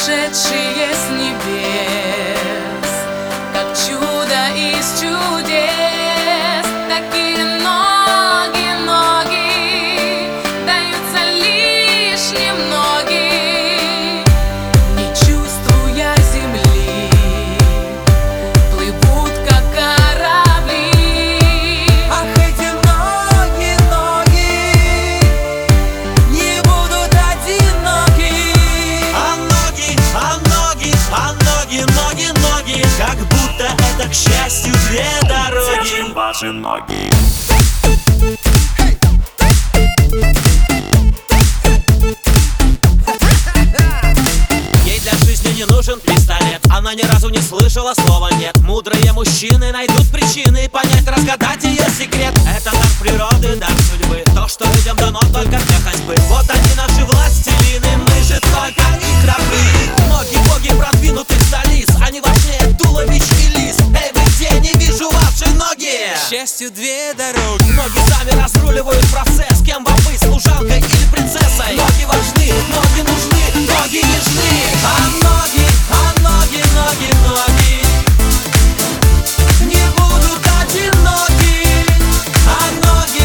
сошедшие с небес, как чудо из чудес. Такие ноги, ноги даются лишь немногим, не чувствуя земли, плывут как корабли. Ах, эти ноги, ноги не будут одиноки. Ноги, как будто это, к счастью, две дороги. Держим ваши ноги. Ей для жизни не нужен пистолет, она ни разу не слышала слова «нет». Мудрые мужчины найдут причины понять, разгадать ее секрет. Это дар природы, дар судьбы, то, что людям дано только для ходьбы. Вот они наши властелины, мы же только их рабы. Ноги боги продвинутых столиц, они важнее туловищ и лис. Эй, вы где, не вижу ваши ноги. К счастью, две дороги. Ноги сами разруливают процесс, кем вам быть, служанкой или принцессой. Ноги важны, ноги нужны, ноги нежны. Ноги не будут одиноки. Ноги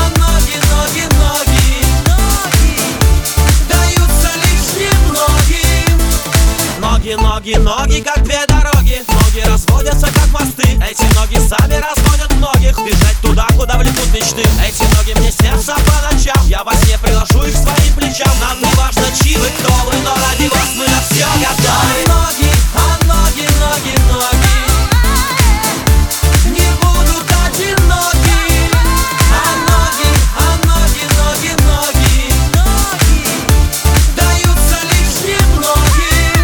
даются лишь немногим. Ноги, как две дороги. Ноги разводятся, как мосты. Эти ноги сами разводят многих. Бежать туда, куда влекут мечты. Эти ноги мне снятся по ночам. Я во сне приложу их к своим плечам. Нам не важно, чьи вы, кто вы, но ради вас мы на все готовы. Ноги не будут одиноки. Ноги даются лишь немногим.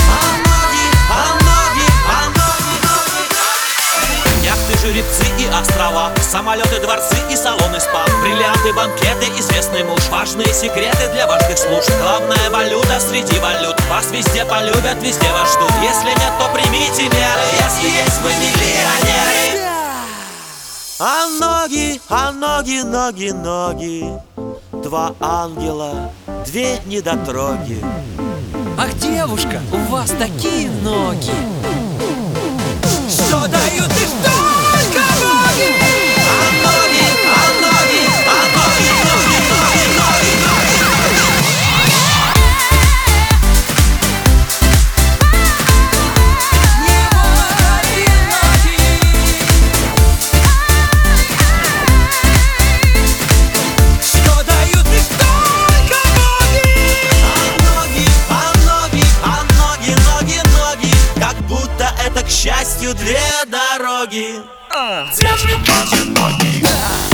Яхты, жеребцы и острова, самолеты, дворцы и салоны спа, бриллианты, банкеты, известный муж, важные секреты для важных служб. Главная валюта среди валют. Вас везде полюбят, везде вас ждут. Если нет, то примите меры. Если есть, вы миллионеры. Ноги. Два ангела, две недотроги. Ах, девушка, у вас такие ноги. Что дают их только ноги. К счастью, две дороги. Держим ваши ноги.